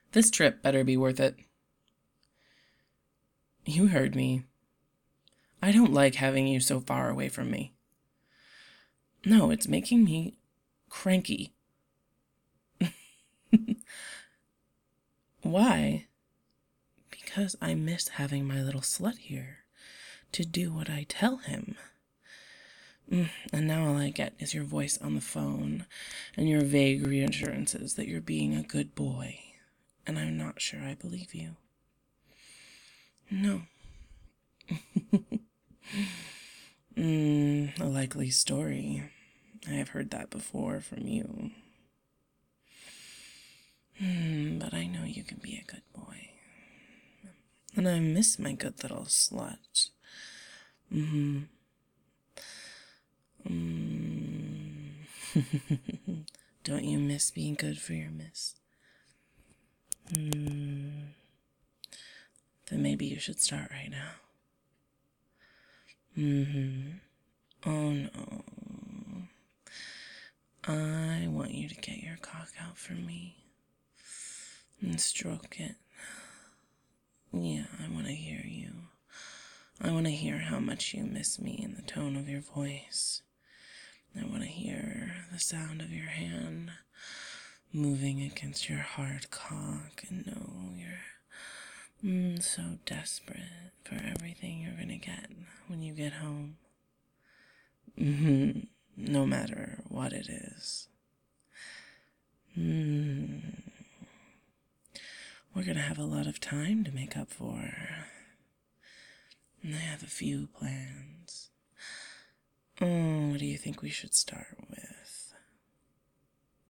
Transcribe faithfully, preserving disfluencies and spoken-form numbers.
This trip better be worth it. You heard me. I don't like having you so far away from me. No, it's making me cranky. Why? Because I miss having my little slut here to do what I tell him. And now all I get is your voice on the phone and your vague reassurances that you're being a good boy. And I'm not sure I believe you. No. mm, a likely story. I have heard that before from you. Mm, but I know you can be a good boy. And I miss my good little slut. Mm-hmm. Mm. Don't you miss being good for your miss? Mm. Then maybe you should start right now. Mm-hmm. Oh no. I want you to get your cock out for me and stroke it. Yeah, I want to hear you. I want to hear how much you miss me in the tone of your voice. I want to hear the sound of your hand moving against your hard cock and know you're mm, so desperate for everything you're going to get when you get home. Mm-hmm. No matter what it is. Mm. We're going to have a lot of time to make up for. And I have a few plans. Oh, what do you think we should start with?